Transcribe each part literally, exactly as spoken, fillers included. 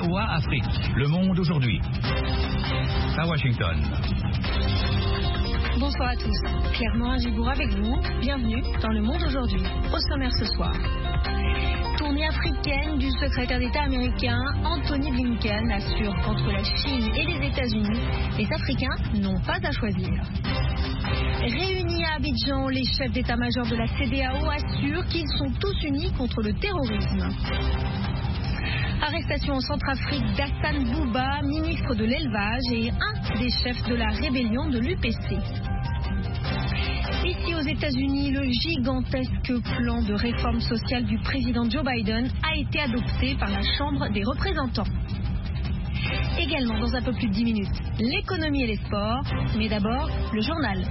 O A Afrique. Le monde aujourd'hui. À Washington. Bonsoir à tous. Claire Morin-Gibourg avec vous. Bienvenue dans Le Monde aujourd'hui. Au sommaire ce soir. Tournée africaine du secrétaire d'État américain Anthony Blinken assure qu'entre la Chine et les États-Unis, les Africains n'ont pas à choisir. Réunis à Abidjan, les chefs d'état-major de la C D A O assurent qu'ils sont tous unis contre le terrorisme. Arrestation en Centrafrique d'Hassan Bouba, ministre de l'élevage et un des chefs de la rébellion de l'U P C. Ici aux États-Unis, le gigantesque plan de réforme sociale du président Joe Biden a été adopté par la Chambre des représentants. Également dans un peu plus de dix minutes, l'économie et les sports, mais d'abord le journal.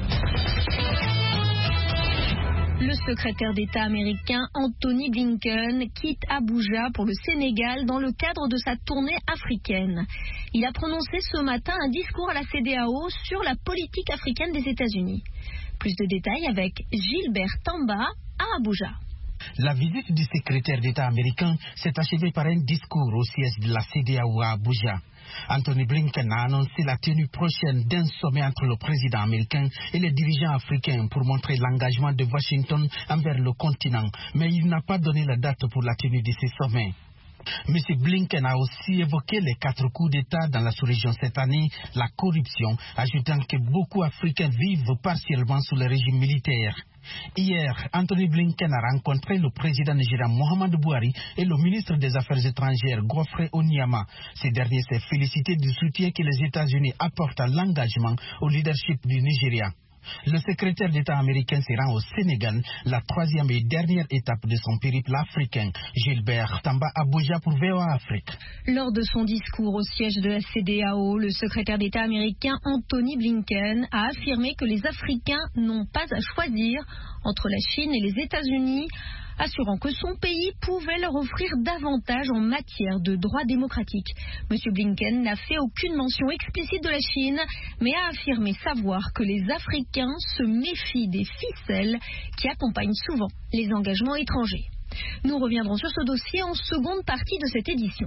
Le secrétaire d'État américain Anthony Blinken quitte Abuja pour le Sénégal dans le cadre de sa tournée africaine. Il a prononcé ce matin un discours à la C D A O sur la politique africaine des États-Unis. Plus de détails avec Gilbert Tamba à Abuja. La visite du secrétaire d'État américain s'est achevée par un discours au siège de la C D A O à Abuja. Anthony Blinken a annoncé la tenue prochaine d'un sommet entre le président américain et les dirigeants africains pour montrer l'engagement de Washington envers le continent, mais il n'a pas donné la date pour la tenue de ces sommets. M. Blinken a aussi évoqué les quatre coups d'État dans la sous-région cette année, la corruption, ajoutant que beaucoup d'Africains vivent partiellement sous le régime militaire. Hier, Anthony Blinken a rencontré le président nigérian Muhammadu Buhari et le ministre des Affaires étrangères Geoffrey Onyema. Ces derniers s'est félicité du soutien que les États-Unis apportent à l'engagement au leadership du Nigeria. Le secrétaire d'État américain se rend au Sénégal, la troisième et dernière étape de son périple africain. Gilbert Tamba, Abuja pour V O A Afrique. Lors de son discours au siège de la C D A O, le secrétaire d'État américain Anthony Blinken a affirmé que les Africains n'ont pas à choisir entre la Chine et les États-Unis, assurant que son pays pouvait leur offrir davantage en matière de droits démocratiques. M. Blinken n'a fait aucune mention explicite de la Chine, mais a affirmé savoir que les Africains se méfient des ficelles qui accompagnent souvent les engagements étrangers. Nous reviendrons sur ce dossier en seconde partie de cette édition.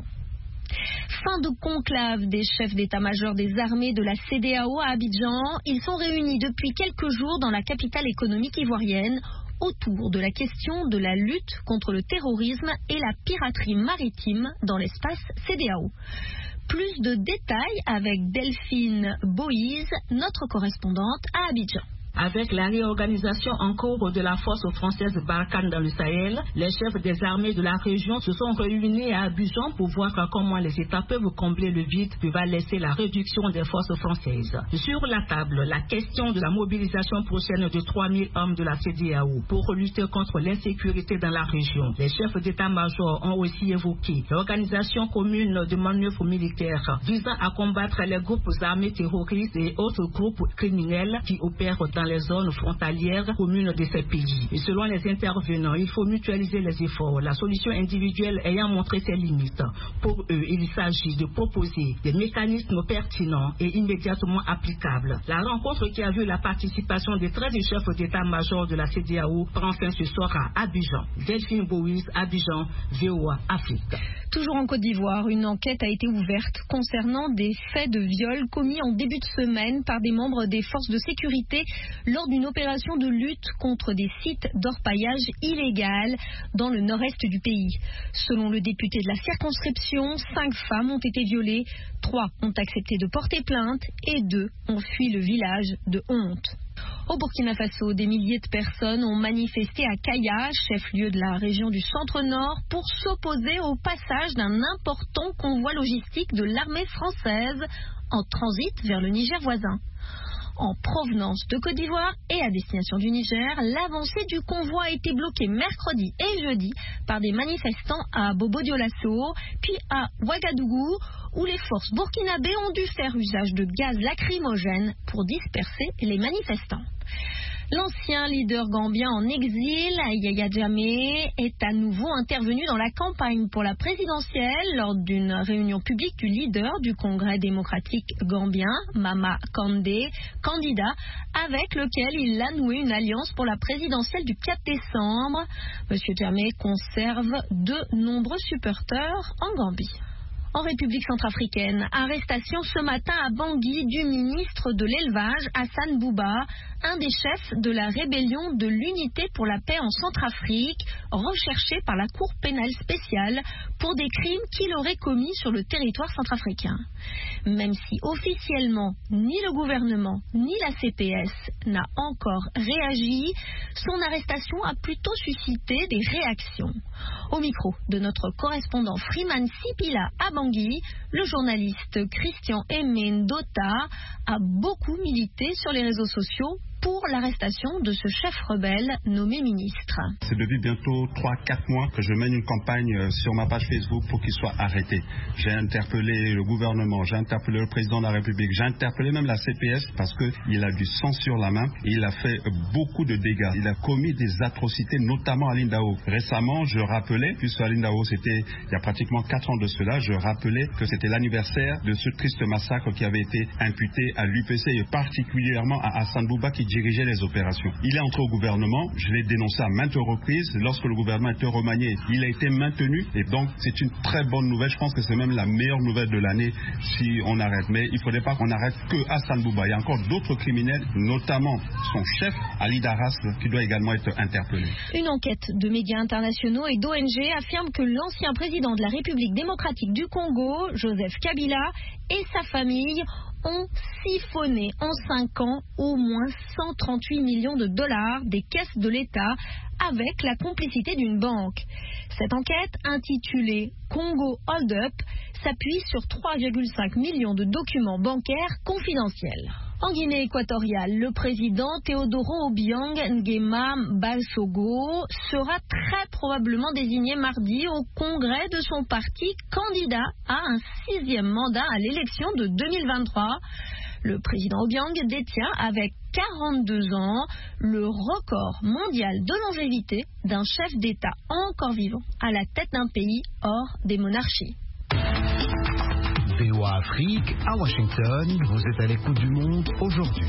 Fin de conclave des chefs d'état-major des armées de la C D A O à Abidjan. Ils sont réunis depuis quelques jours dans la capitale économique ivoirienne autour de la question de la lutte contre le terrorisme et la piraterie maritime dans l'espace C D A O. Plus de détails avec Delphine Boïse, notre correspondante à Abidjan. Avec la réorganisation en cours de la force française Barkhane dans le Sahel, les chefs des armées de la région se sont réunis à Abidjan pour voir comment les États peuvent combler le vide que va laisser la réduction des forces françaises. Sur la table, la question de la mobilisation prochaine de trois mille hommes de la C D A O pour lutter contre l'insécurité dans la région. Les chefs d'état-major ont aussi évoqué l'organisation commune de manœuvres militaires visant à combattre les groupes armés terroristes et autres groupes criminels qui opèrent dans les zones frontalières communes de ces pays. Et selon les intervenants, il faut mutualiser les efforts, la solution individuelle ayant montré ses limites. Pour eux, il s'agit de proposer des mécanismes pertinents et immédiatement applicables. La rencontre qui a vu la participation des treize chefs d'état-major de la C D A O prend fin ce soir à Abidjan. Delphine Boïse, Abidjan, V O A Afrique. Toujours en Côte d'Ivoire, une enquête a été ouverte concernant des faits de viol commis en début de semaine par des membres des forces de sécurité lors d'une opération de lutte contre des sites d'orpaillage illégal dans le nord-est du pays. Selon le député de la circonscription, cinq femmes ont été violées, trois ont accepté de porter plainte et deux ont fui le village de honte. Au Burkina Faso, des milliers de personnes ont manifesté à Kaya, chef-lieu de la région du centre-nord, pour s'opposer au passage d'un important convoi logistique de l'armée française en transit vers le Niger voisin. En provenance de Côte d'Ivoire et à destination du Niger, l'avancée du convoi a été bloquée mercredi et jeudi par des manifestants à Bobo-Dioulasso, puis à Ouagadougou, où les forces burkinabées ont dû faire usage de gaz lacrymogène pour disperser les manifestants. L'ancien leader gambien en exil, Yaya Jammeh, est à nouveau intervenu dans la campagne pour la présidentielle lors d'une réunion publique du leader du Congrès démocratique gambien, Mama Kandeh, candidat avec lequel il a noué une alliance pour la présidentielle du quatre décembre. Monsieur Jammeh conserve de nombreux supporters en Gambie. En République centrafricaine, arrestation ce matin à Bangui du ministre de l'Élevage, Hassan Bouba, un des chefs de la rébellion de l'Unité pour la paix en Centrafrique, recherché par la Cour pénale spéciale pour des crimes qu'il aurait commis sur le territoire centrafricain. Même si officiellement, ni le gouvernement, ni la C P S n'a encore réagi, son arrestation a plutôt suscité des réactions. Au micro de notre correspondant Freeman Sipila à Bangui, le journaliste Christian Aimé Ndota a beaucoup milité sur les réseaux sociaux pour l'arrestation de ce chef rebelle nommé ministre. C'est depuis bientôt trois à quatre mois que je mène une campagne sur ma page Facebook pour qu'il soit arrêté. J'ai interpellé le gouvernement, j'ai interpellé le président de la République, j'ai interpellé même la C P S parce qu'il a du sang sur la main et il a fait beaucoup de dégâts. Il a commis des atrocités, notamment à Lindao. Récemment, je rappelais, puisque à Lindao c'était il y a pratiquement quatre ans de cela, je rappelais que c'était l'anniversaire de ce triste massacre qui avait été imputé à l'U P C et particulièrement à Hassan Bouba qui dirigeait les opérations. Il est entré au gouvernement, je l'ai dénoncé à maintes reprises. Lorsque le gouvernement était remanié, il a été maintenu et donc c'est une très bonne nouvelle. Je pense que c'est même la meilleure nouvelle de l'année si on arrête. Mais il ne faudrait pas qu'on arrête que Hassan Bouba. Il y a encore d'autres criminels, notamment son chef, Ali Daras, qui doit également être interpellé. Une enquête de médias internationaux et d'O N G affirme que l'ancien président de la République démocratique du Congo, Joseph Kabila, et sa famille ont siphonné en cinq ans au moins cent trente-huit millions de dollars des caisses de l'État avec la complicité d'une banque. Cette enquête, intitulée Congo Hold Up, s'appuie sur trois virgule cinq millions de documents bancaires confidentiels. En Guinée équatoriale, le président Teodoro Obiang Nguema Basogo sera très probablement désigné mardi au congrès de son parti candidat à un sixième mandat à l'élection de deux mille vingt-trois. Le président Obiang détient avec quarante-deux ans le record mondial de longévité d'un chef d'État encore vivant à la tête d'un pays hors des monarchies. V O A Afrique, à Washington, vous êtes à l'écoute du monde aujourd'hui.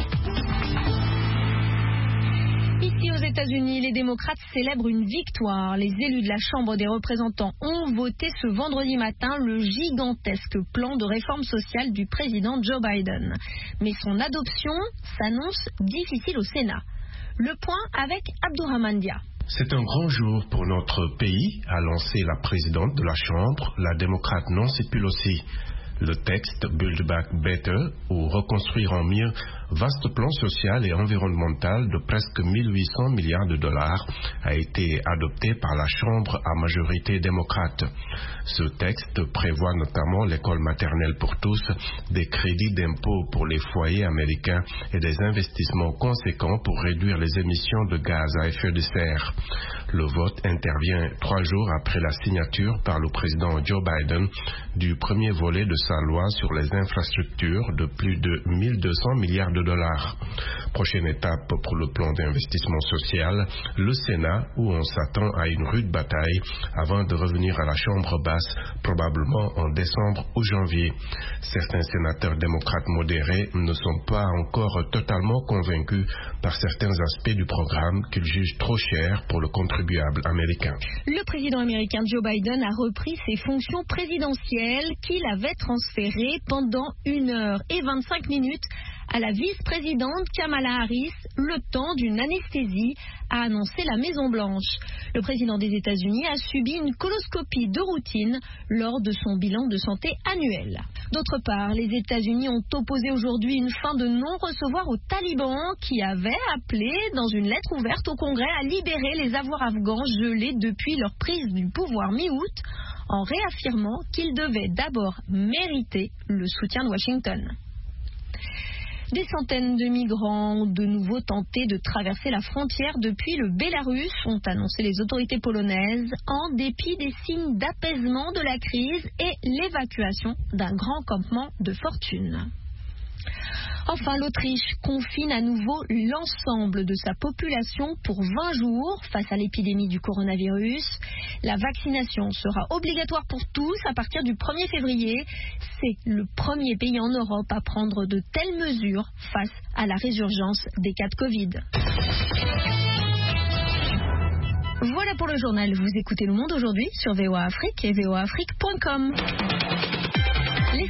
Ici aux États-Unis, les démocrates célèbrent une victoire. Les élus de la Chambre des représentants ont voté ce vendredi matin le gigantesque plan de réforme sociale du président Joe Biden. Mais son adoption s'annonce difficile au Sénat. Le point avec Abdourahmane Dia. C'est un grand jour pour notre pays, a lancé la présidente de la Chambre, la démocrate Nancy Pelosi. Le texte Build Back Better, ou Reconstruire en mieux, vaste plan social et environnemental de presque mille huit cents milliards de dollars, a été adopté par la Chambre à majorité démocrate. Ce texte prévoit notamment l'école maternelle pour tous, des crédits d'impôt pour les foyers américains et des investissements conséquents pour réduire les émissions de gaz à effet de serre. Le vote intervient trois jours après la signature par le président Joe Biden du premier volet de sa loi sur les infrastructures de plus de mille deux cents milliards de dollars. Prochaine étape pour le plan d'investissement social, le Sénat, où on s'attend à une rude bataille avant de revenir à la Chambre basse, probablement en décembre ou janvier. Certains sénateurs démocrates modérés ne sont pas encore totalement convaincus par certains aspects du programme qu'ils jugent trop cher pour le contribuable américain. Le président américain Joe Biden a repris ses fonctions présidentielles qu'il avait transférées pendant une heure et vingt-cinq minutes à la vice-présidente Kamala Harris, le temps d'une anesthésie, a annoncé la Maison-Blanche. Le président des États-Unis a subi une coloscopie de routine lors de son bilan de santé annuel. D'autre part, les États-Unis ont opposé aujourd'hui une fin de non-recevoir aux talibans qui avaient appelé dans une lettre ouverte au Congrès à libérer les avoirs afghans gelés depuis leur prise du pouvoir mi-août, en réaffirmant qu'ils devaient d'abord mériter le soutien de Washington. Des centaines de migrants ont de nouveau tenté de traverser la frontière depuis le Bélarus, ont annoncé les autorités polonaises, en dépit des signes d'apaisement de la crise et l'évacuation d'un grand campement de fortune. Enfin, l'Autriche confine à nouveau l'ensemble de sa population pour vingt jours face à l'épidémie du coronavirus. La vaccination sera obligatoire pour tous à partir du premier février. C'est le premier pays en Europe à prendre de telles mesures face à la résurgence des cas de Covid. Voilà pour le journal. Vous écoutez Le Monde aujourd'hui sur V O A Afrique et V O A Afrique point com.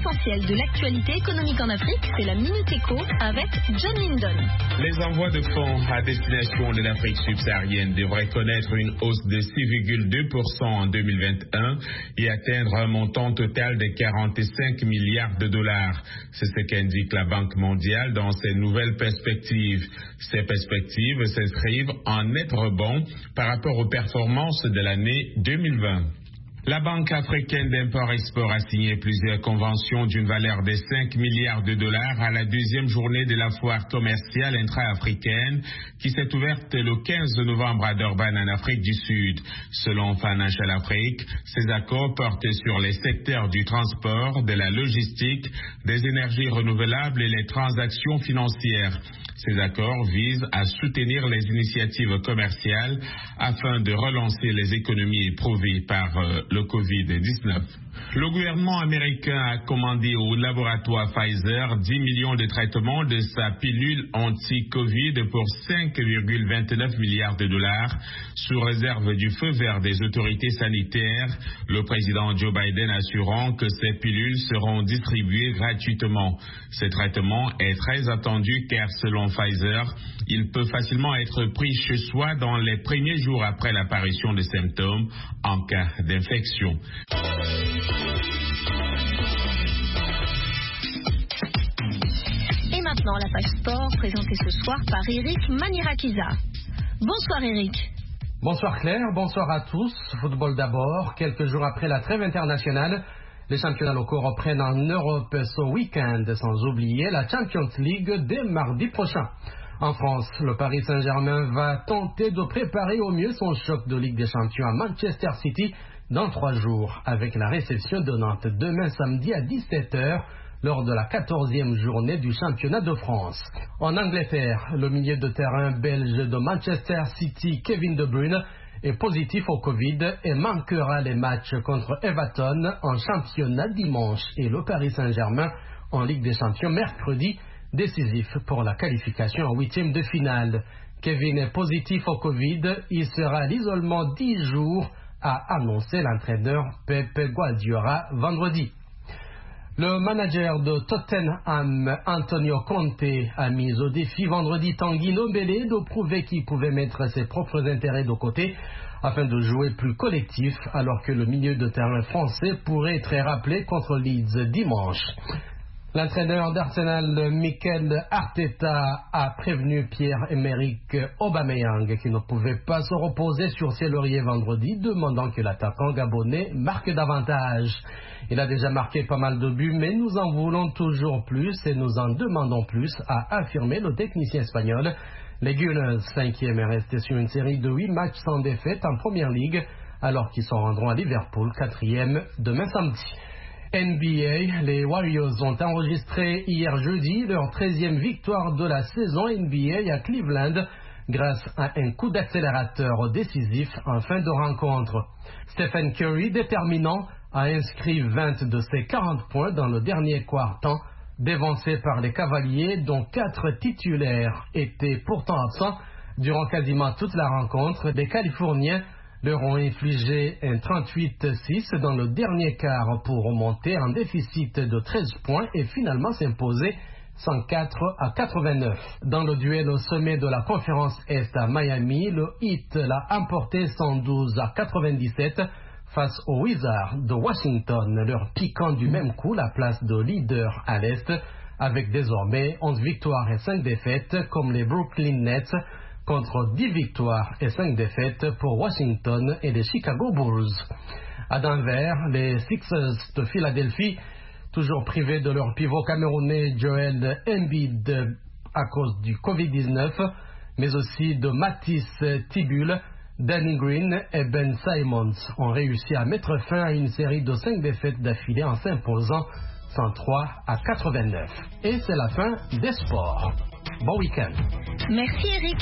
l'essentiel de l'actualité économique en Afrique, c'est la Minute Éco avec John Lindon. Les envois de fonds à destination de l'Afrique subsaharienne devraient connaître une hausse de six virgule deux pour cent en deux mille vingt et un et atteindre un montant total de quarante-cinq milliards de dollars. C'est ce qu'indique la Banque mondiale dans ses nouvelles perspectives. Ces perspectives s'inscrivent en net rebond par rapport aux performances de l'année deux mille vingt. La Banque africaine d'import-export a signé plusieurs conventions d'une valeur de cinq milliards de dollars à la deuxième journée de la foire commerciale intra-africaine qui s'est ouverte le quinze novembre à Durban en Afrique du Sud. Selon Financial Afrique, ces accords portent sur les secteurs du transport, de la logistique, des énergies renouvelables et les transactions financières. Ces accords visent à soutenir les initiatives commerciales afin de relancer les économies éprouvées par euh, le covid dix-neuf. Le gouvernement américain a commandé au laboratoire Pfizer dix millions de traitements de sa pilule anti-Covid pour cinq virgule vingt-neuf milliards de dollars, sous réserve du feu vert des autorités sanitaires, le président Joe Biden assurant que ces pilules seront distribuées gratuitement. Ce traitement est très attendu car selon Pfizer, il peut facilement être pris chez soi dans les premiers jours après l'apparition de symptômes en cas d'infection. Et maintenant, la page sport présentée ce soir par Eric Manirakiza. Bonsoir Eric. Bonsoir Claire, bonsoir à tous. Football d'abord. Quelques jours après la trêve internationale, les championnats locaux reprennent en Europe ce week-end, sans oublier la Champions League dès mardi prochain. En France, le Paris Saint-Germain va tenter de préparer au mieux son choc de Ligue des Champions à Manchester City dans trois jours, avec la réception de Nantes demain samedi à dix-sept heures lors de la quatorzième journée du championnat de France. En Angleterre, le milieu de terrain belge de Manchester City, Kevin De Bruyne, est positif au Covid et manquera les matchs contre Everton en championnat dimanche et le Paris Saint-Germain en Ligue des Champions mercredi, décisif pour la qualification en huitième de finale. Kevin est positif au Covid, il sera à l'isolement dix jours, a annoncé l'entraîneur Pep Guardiola vendredi. Le manager de Tottenham, Antonio Conte, a mis au défi vendredi Tanguy Ndombele de prouver qu'il pouvait mettre ses propres intérêts de côté afin de jouer plus collectif, alors que le milieu de terrain français pourrait être rappelé contre Leeds dimanche. L'entraîneur d'Arsenal, Mikel Arteta, a prévenu Pierre-Emerick Aubameyang qu'il ne pouvait pas se reposer sur ses lauriers vendredi, demandant que l'attaquant gabonais marque davantage. Il a déjà marqué pas mal de buts, mais nous en voulons toujours plus et nous en demandons plus, a affirmé le technicien espagnol. Les Gunners, cinquième, est resté sur une série de huit matchs sans défaite en Première Ligue, alors qu'ils s'en rendront à Liverpool, quatrième, demain samedi. N B A, les Warriors ont enregistré hier jeudi leur treizième victoire de la saison N B A à Cleveland grâce à un coup d'accélérateur décisif en fin de rencontre. Stephen Curry, déterminant, a inscrit vingt de ses quarante points dans le dernier quart-temps, dévancé par les Cavaliers dont quatre titulaires étaient pourtant absents durant quasiment toute la rencontre. Les Californiens leur ont infligé un trente-huit à six dans le dernier quart pour remonter en déficit de treize points et finalement s'imposer cent quatre à quatre-vingt-neuf. Dans le duel au sommet de la conférence Est à Miami, le Heat l'a emporté cent douze à quatre-vingt-dix-sept face aux Wizards de Washington, leur piquant du même coup la place de leader à l'Est, avec désormais onze victoires et cinq défaites comme les Brooklyn Nets, contre dix victoires et cinq défaites pour Washington et les Chicago Bulls. À Denver, les Sixers de Philadelphie, toujours privés de leur pivot camerounais Joel Embiid à cause du covid dix-neuf, mais aussi de Matisse Thybulle, Danny Green et Ben Simmons, ont réussi à mettre fin à une série de cinq défaites d'affilée en s'imposant cent trois à quatre-vingt-neuf. Et c'est la fin des sports. Bon week-end. Merci Eric.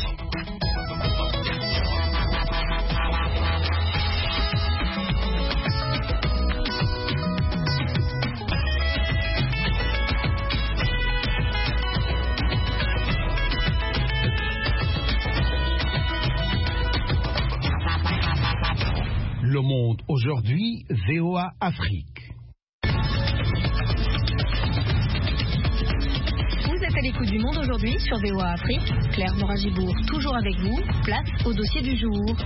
Le Monde aujourd'hui, V O A Afrique. êtes à l'écoute du monde aujourd'hui sur V O A Afrique. Claire Moragibourg, toujours avec vous. Place au dossier du jour.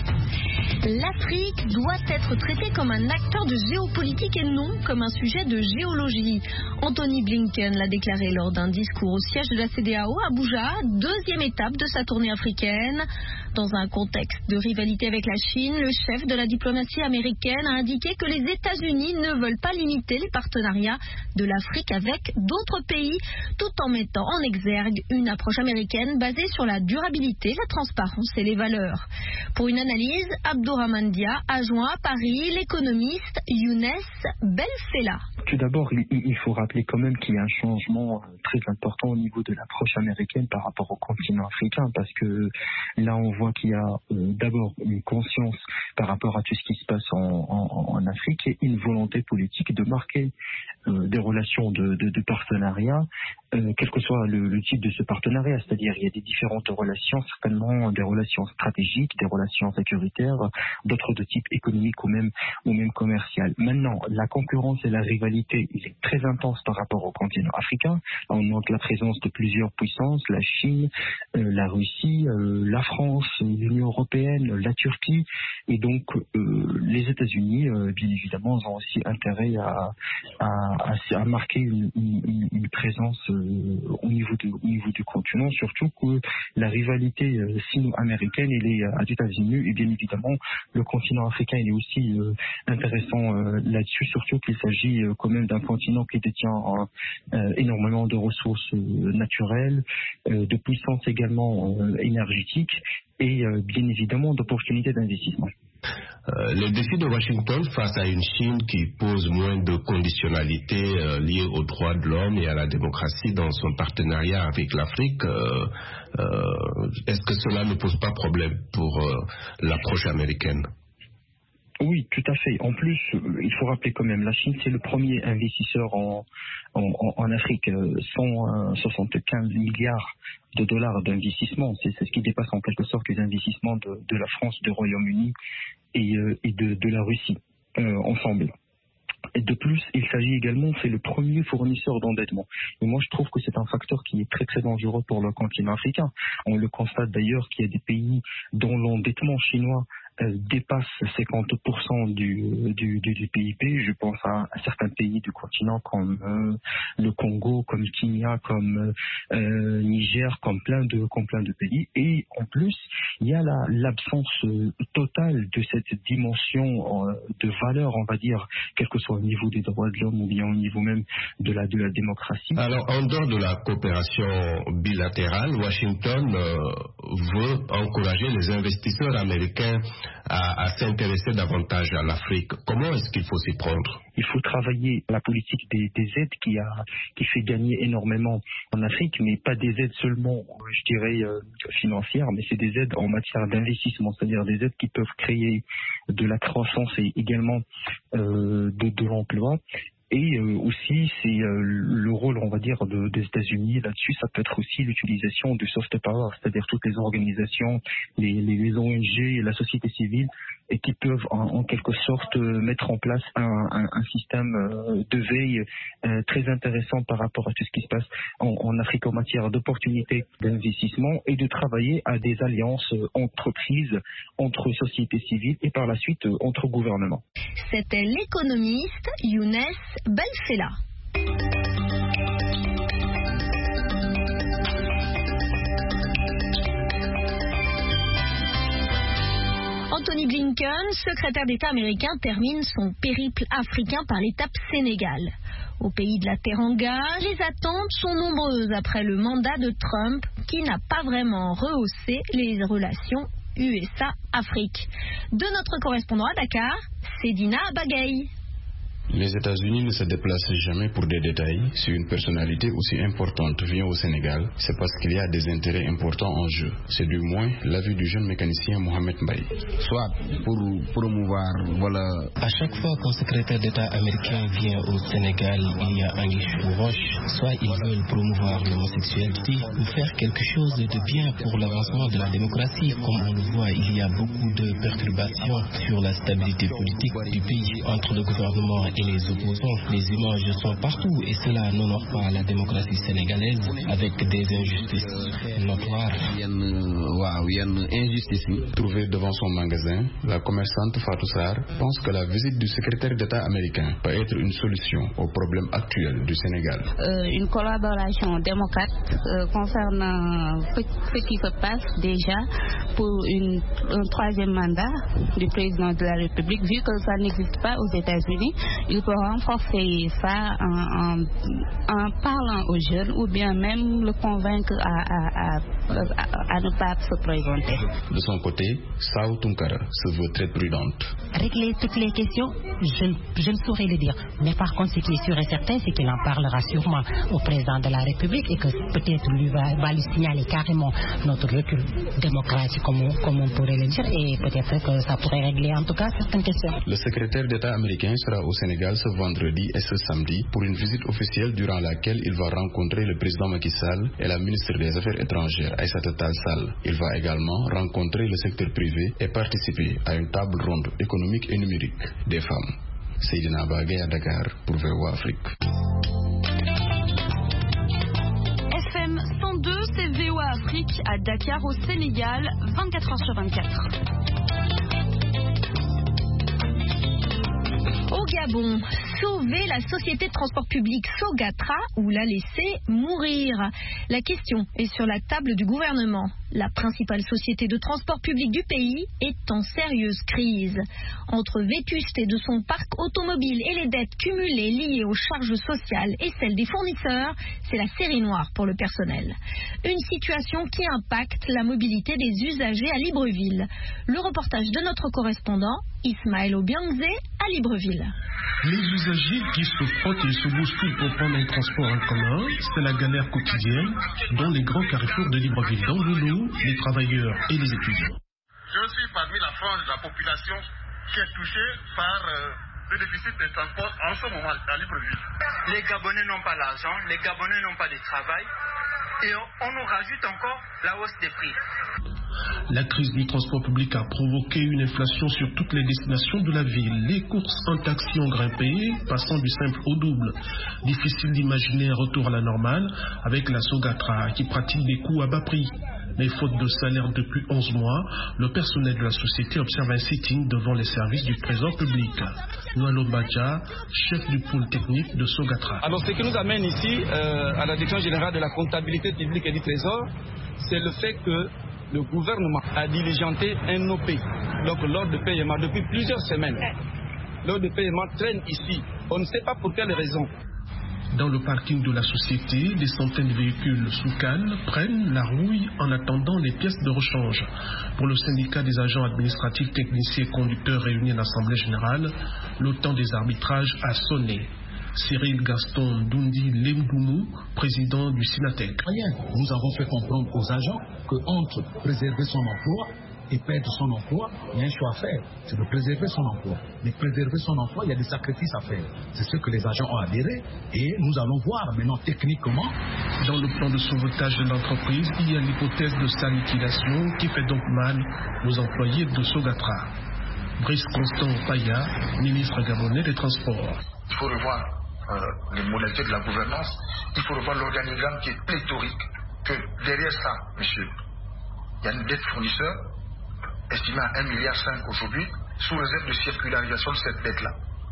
L'Afrique doit être traitée comme un acteur de géopolitique et non comme un sujet de géologie. Anthony Blinken l'a déclaré lors d'un discours au siège de la C E D E A O à Abuja, deuxième étape de sa tournée africaine. Dans un contexte de rivalité avec la Chine, le chef de la diplomatie américaine a indiqué que les États-Unis ne veulent pas limiter les partenariats de l'Afrique avec d'autres pays, tout en mettant en exergue une approche américaine basée sur la durabilité, la transparence et les valeurs. Pour une analyse, Abdourahmane Dia a joint à Paris l'économiste Younes Belfella. Tout d'abord, il faut rappeler quand même qu'il y a un changement très important au niveau de l'approche américaine par rapport au continent africain, parce que là, on voit qu'il y a euh, d'abord une conscience par rapport à tout ce qui se passe en, en, en Afrique et une volonté politique de marquer euh, des relations de, de, de partenariat, euh, quel que soit le, le type de ce partenariat. C'est-à-dire, il y a des différentes relations, certainement des relations stratégiques, des relations sécuritaires, d'autres de type économique ou même, ou même commercial. Maintenant, la concurrence et la rivalité, il est très intense par rapport au continent africain. On note la présence de plusieurs puissances, la Chine, euh, la Russie, euh, la France, l'Union européenne, la Turquie, et donc euh, les États-Unis, euh, bien évidemment, ont aussi intérêt à, à, à, à marquer une, une, une présence euh, au, niveau de, au niveau du continent, surtout que la rivalité euh, sino-américaine, elle est à tout azimut, et bien évidemment, le continent africain, il est aussi euh, intéressant euh, là-dessus, surtout qu'il s'agit euh, quand même d'un continent qui détient euh, énormément de ressources euh, naturelles, euh, de puissance également euh, énergétique, et euh, bien évidemment d'opportunités d'investissement. Euh, le défi de Washington face à une Chine qui pose moins de conditionnalités euh, liées aux droits de l'homme et à la démocratie dans son partenariat avec l'Afrique, euh, euh, est-ce que cela ne pose pas problème pour euh, l'approche américaine ? Oui, tout à fait. En plus, il faut rappeler quand même, la Chine, c'est le premier investisseur en, en, en Afrique. cent soixante-quinze milliards de dollars d'investissement. C'est, c'est ce qui dépasse en quelque sorte les investissements de, de la France, du Royaume-Uni et, euh, et de, de la Russie euh, ensemble. Et de plus, il s'agit également, c'est le premier fournisseur d'endettement. Et moi, je trouve que c'est un facteur qui est très très dangereux pour le continent africain. On le constate d'ailleurs qu'il y a des pays dont l'endettement chinois euh, dépasse cinquante pour cent du, du, du, du P I B. Je pense à, à certains pays du continent comme euh, le Congo, comme Kenya, comme euh, Niger, comme plein de comme plein de pays. Et en plus, il y a la, l'absence euh, totale de cette dimension euh, de valeur, on va dire, quel que soit au niveau des droits de l'homme ou bien au niveau même de la, de la démocratie. Alors, en dehors de la coopération bilatérale, Washington euh, veut encourager les investisseurs américains à, à s'intéresser davantage à l'Afrique. Comment est-ce qu'il faut s'y prendre ? Il faut travailler la politique des, des aides qui a qui fait gagner énormément en Afrique, mais pas des aides seulement, je dirais, euh, financières, mais c'est des aides en matière d'investissement, c'est-à-dire des aides qui peuvent créer de la croissance et également euh, de, de l'emploi. Et euh, aussi, c'est euh, le rôle, on va dire, de, des États-Unis là-dessus. Ça peut être aussi l'utilisation du soft power, c'est-à-dire toutes les organisations, les, les, les O N G, la société civile, et qui peuvent en, en quelque sorte mettre en place un, un, un système euh, de veille euh, très intéressant par rapport à tout ce qui se passe en, en Afrique en matière d'opportunités d'investissement et de travailler à des alliances euh, entreprises, entre sociétés civiles et par la suite euh, entre gouvernements. C'était l'économiste Younes Belfella. Anthony Blinken, secrétaire d'État américain, termine son périple africain par l'étape Sénégal. Au pays de la Teranga, les attentes sont nombreuses après le mandat de Trump qui n'a pas vraiment rehaussé les relations U S A-Afrique. De notre correspondant à Dakar, Sedina Abagaï. Les États-Unis ne se déplacent jamais pour des détails. Si une personnalité aussi importante vient au Sénégal, c'est parce qu'il y a des intérêts importants en jeu. C'est du moins l'avis du jeune mécanicien Mohamed Mbaye. Soit pour promouvoir, voilà. À chaque fois qu'un secrétaire d'État américain vient au Sénégal, il y a un ou roche. Soit ils veulent promouvoir l'homosexualité ou faire quelque chose de bien pour l'avancement de la démocratie. Comme on le voit, il y a beaucoup de perturbations sur la stabilité politique du pays entre le gouvernement et les opposants. Les images sont partout et cela n'honore pas la démocratie sénégalaise avec des injustices notoires. Trouvée devant son magasin, la commerçante Fatou Sarr pense que la visite du secrétaire d'État américain peut être une solution aux problèmes actuels du Sénégal. Euh, une collaboration démocrate euh, concernant ce, ce qui se passe déjà pour une, un troisième mandat du président de la République, vu que ça n'existe pas aux États-Unis, il peut renforcer ça en, en, en parlant aux jeunes ou bien même le convaincre à, à, à, à, à ne pas se présenter. De son côté, Sao Tunkara se veut très prudente. Régler toutes les questions, je, je ne saurais le dire. Mais par contre, ce qui est sûr et certain, c'est qu'il en parlera sûrement au président de la République et que peut-être lui va, va lui signaler carrément notre recul démocratique, comme on, comme on pourrait le dire, et peut-être que ça pourrait régler en tout cas certaines questions. Le secrétaire d'État américain sera au Sénégal ce vendredi et ce samedi pour une visite officielle durant laquelle il va rencontrer le président Macky Sall et la ministre des Affaires étrangères, Aïssata Tall Sall. Il va également rencontrer le secteur privé et participer à une table ronde économique et numérique des femmes. Seydina Bagay à Dakar pour V O A Afrique. F M cent deux, c'est V O A Afrique à Dakar au Sénégal, vingt-quatre heures sur vingt-quatre. Au Gabon, sauver la société de transport public Sogatra ou la laisser mourir? La question est sur la table du gouvernement. La principale société de transport public du pays est en sérieuse crise. Entre vétusté de son parc automobile et les dettes cumulées liées aux charges sociales et celles des fournisseurs, c'est la série noire pour le personnel. Une situation qui impacte la mobilité des usagers à Libreville. Le reportage de notre correspondant Ismaël Obiangze à Libreville. Les usagers qui se frottent et se bousculent pour prendre un transport en commun, c'est la galère quotidienne dans les grands carrefours de Libreville, dans le lot, les travailleurs et les étudiants. Je suis parmi la frange de la population qui est touchée par euh, le déficit de transport en ce moment à Libreville. Les Gabonais n'ont pas l'argent, les Gabonais n'ont pas de travail et on, on nous rajoute encore la hausse des prix. La crise du transport public a provoqué une inflation sur toutes les destinations de la ville. Les courses en taxi ont grimpé, passant du simple au double. Difficile d'imaginer un retour à la normale avec la Sogatra qui pratique des coûts à bas prix. Mais faute de salaire depuis onze mois, le personnel de la société observe un sitting devant les services du trésor public. Noualo Badja, chef du pôle technique de Sogatra. Alors ce qui nous amène ici euh, à la direction générale de la comptabilité publique et du trésor, c'est le fait que le gouvernement a diligenté un O P, donc l'ordre de paiement, depuis plusieurs semaines. L'ordre de paiement traîne ici. On ne sait pas pour quelle raison. Dans le parking de la société, des centaines de véhicules sous canne prennent la rouille en attendant les pièces de rechange. Pour le syndicat des agents administratifs, techniciens et conducteurs réunis à l'Assemblée générale, le temps des arbitrages a sonné. Cyril Gaston Doundi Lemdoumou, président du Sinatec. Nous avons fait comprendre aux agents que entre préserver son emploi et perdre son emploi, il y a un choix à faire, c'est de préserver son emploi. Mais préserver son emploi, il y a des sacrifices à faire. C'est ce que les agents ont adhéré et nous allons voir maintenant techniquement. Dans le plan de sauvetage de l'entreprise, il y a l'hypothèse de sa liquidation qui fait donc mal aux employés de Sogatra. Brice Constant Paya, ministre gabonais des Transports. Il faut revoir euh, les modalités de la gouvernance, il faut revoir l'organigramme qui est pléthorique, que derrière ça, monsieur, il y a une dette fournisseur estimée à un virgule cinq milliard aujourd'hui, sous réserve de circularisation de cette dette-là.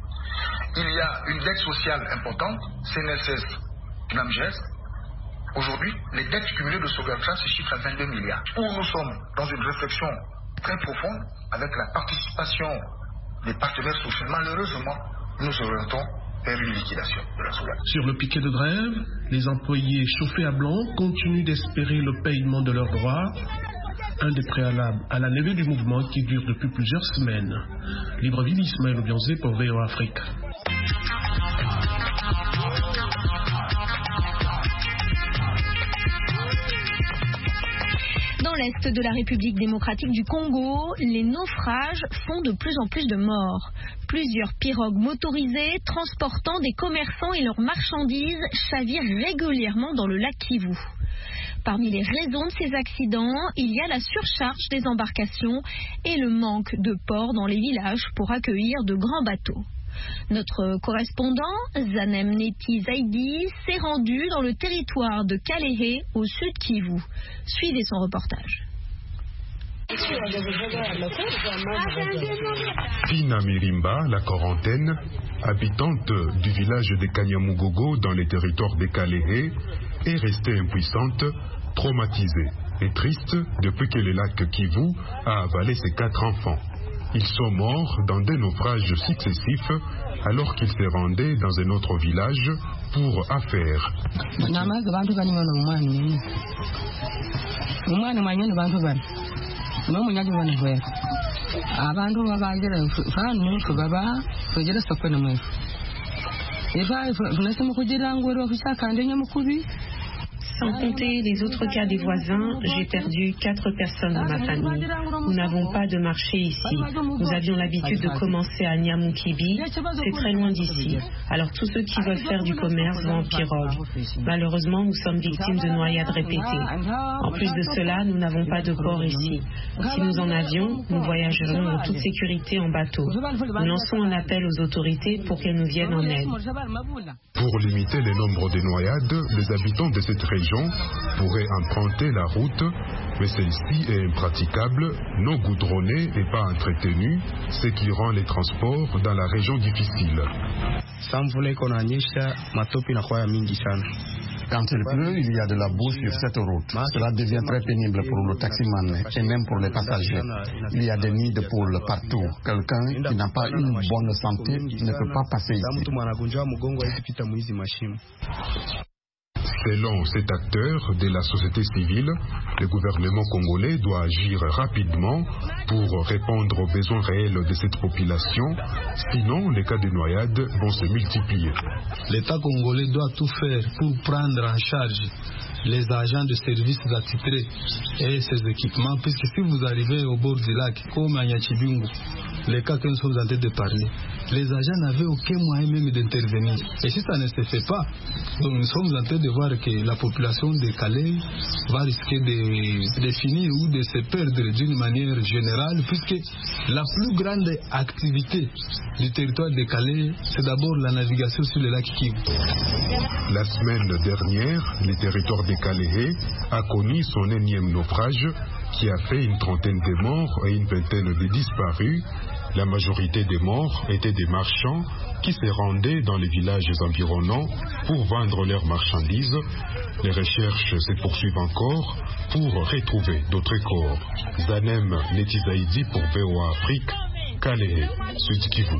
Il y a une dette sociale importante, C N S S, P N A M G S. Aujourd'hui, les dettes cumulées de Sogatra se chiffrent à vingt-deux milliards. Où nous sommes dans une réflexion très profonde avec la participation des partenaires sociaux. Malheureusement, nous orientons vers une liquidation de la Sogatra. Sur le piquet de grève, les employés chauffés à blanc continuent d'espérer le paiement de leurs droits. Un des préalables à la levée du mouvement qui dure depuis plusieurs semaines. Libreville, Ismaël Obiangze pour V O A Afrique. Dans l'est de la République démocratique du Congo, les naufrages font de plus en plus de morts. Plusieurs pirogues motorisées transportant des commerçants et leurs marchandises chavirent régulièrement dans le lac Kivu. Parmi les raisons de ces accidents, il y a la surcharge des embarcations et le manque de ports dans les villages pour accueillir de grands bateaux. Notre correspondant, Zanem Neti Zaidi, s'est rendu dans le territoire de Kalehe, au sud Kivu. Suivez son reportage. Tina Mirimba, la quarantaine, habitante du village de Kanyamugogo dans les territoires de Kalehe, est restée impuissante, traumatisée et triste depuis que le lac Kivu a avalé ses quatre enfants. Ils sont morts dans des naufrages successifs alors qu'ils se rendaient dans un autre village pour affaires. Sans compter les autres cas des voisins, j'ai perdu quatre personnes dans ma famille. Nous n'avons pas de marché ici. Nous avions l'habitude de commencer à Nyamukibi. C'est très loin d'ici. Alors tous ceux qui veulent faire du commerce vont en pirogue. Malheureusement, nous sommes victimes de noyades répétées. En plus de cela, nous n'avons pas de port ici. Si nous en avions, nous voyagerons en toute sécurité en bateau. Nous lançons un appel aux autorités pour qu'elles nous viennent en aide. Pour limiter le nombre de noyades, les habitants de cette région pourraient emprunter la route, mais celle-ci est impraticable, non goudronnée et pas entretenue, ce qui rend les transports dans la région difficiles. Quand il pleut, il y a de la boue sur cette route. Cela devient très pénible pour le taximan et même pour les passagers. Il y a des nids de poules partout. Quelqu'un qui n'a pas une bonne santé ne peut pas passer ici. Selon cet acteur de la société civile, le gouvernement congolais doit agir rapidement pour répondre aux besoins réels de cette population, sinon les cas de noyade vont se multiplier. L'État congolais doit tout faire pour prendre en charge les agents de services attitrés et ces équipements, puisque si vous arrivez au bord du lac, comme à Nyachibingu, les cas que nous sommes en train de parler, les agents n'avaient aucun moyen même d'intervenir. Et si ça ne se fait pas, donc nous sommes en train de voir que la population de Calais va risquer de, de finir ou de se perdre d'une manière générale, puisque la plus grande activité du territoire de Calais, c'est d'abord la navigation sur le lac Kivu. La semaine dernière, le territoire de Kalehe a connu son énième naufrage qui a fait une trentaine de morts et une vingtaine de disparus. La majorité des morts étaient des marchands qui se rendaient dans les villages environnants pour vendre leurs marchandises. Les recherches se poursuivent encore pour retrouver d'autres corps. Zanem Netizaidi pour V O A Afrique, Kalehe, Sud Kivu.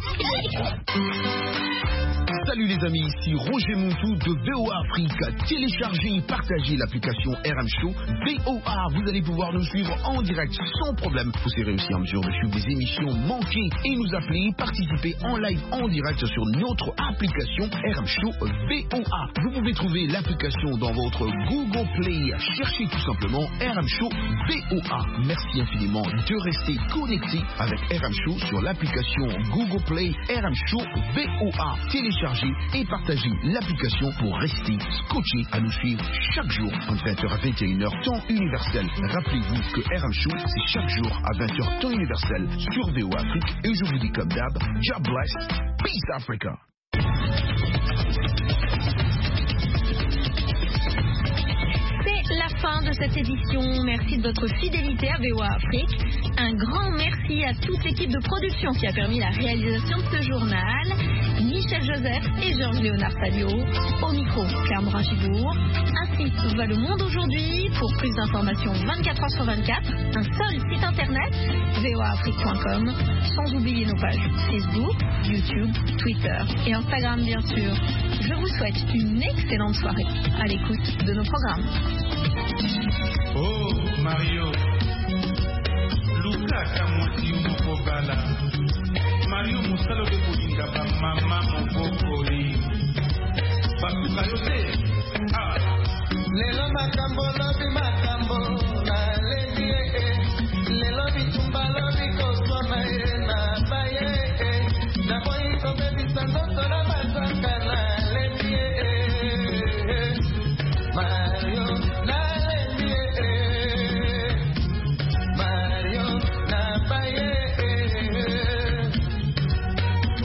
Salut les amis, ici Roger Montou de V O A Afrique. Téléchargez et partagez l'application R M Show V O A. Vous allez pouvoir nous suivre en direct sans problème. Vous serez aussi en mesure de suivre des émissions manquées et nous appeler, participer en live en direct sur notre application R M Show V O A. Vous pouvez trouver l'application dans votre Google Play. Cherchez tout simplement R M Show V O A. Merci infiniment de rester connecté avec R M Show sur l'application Google Play R M Show V O A. Téléchargez et partagez l'application pour rester scotché à nous suivre chaque jour entre vingt heures à vingt et une heures temps universel. Rappelez-vous que R M Show c'est chaque jour à vingt heures temps universel sur V O A Afrique et je vous dis comme d'hab, God bless, peace Africa. C'est la fin de cette édition. Merci de votre fidélité à V O A Afrique. Un grand merci à toute l'équipe de production qui a permis la réalisation de ce journal. Michel Joseph et Georges-Léonard Sadio. Au micro, Claire Morin-Gibourg. Ainsi va le monde aujourd'hui. Pour plus d'informations vingt-quatre heures sur vingt-quatre, un seul site internet, V O A Afrique point com, sans oublier nos pages Facebook, YouTube, Twitter et Instagram bien sûr. Je vous souhaite une excellente soirée à l'écoute de nos programmes. Oh Mario, Luka Kamoti Mukogala, Mario Musalo de Kulinga Mama Mokokori, Bakukayote, ah, Lelo Makambo, Lobi Makambo, Lelo Bitumba, Lobi Kosoma.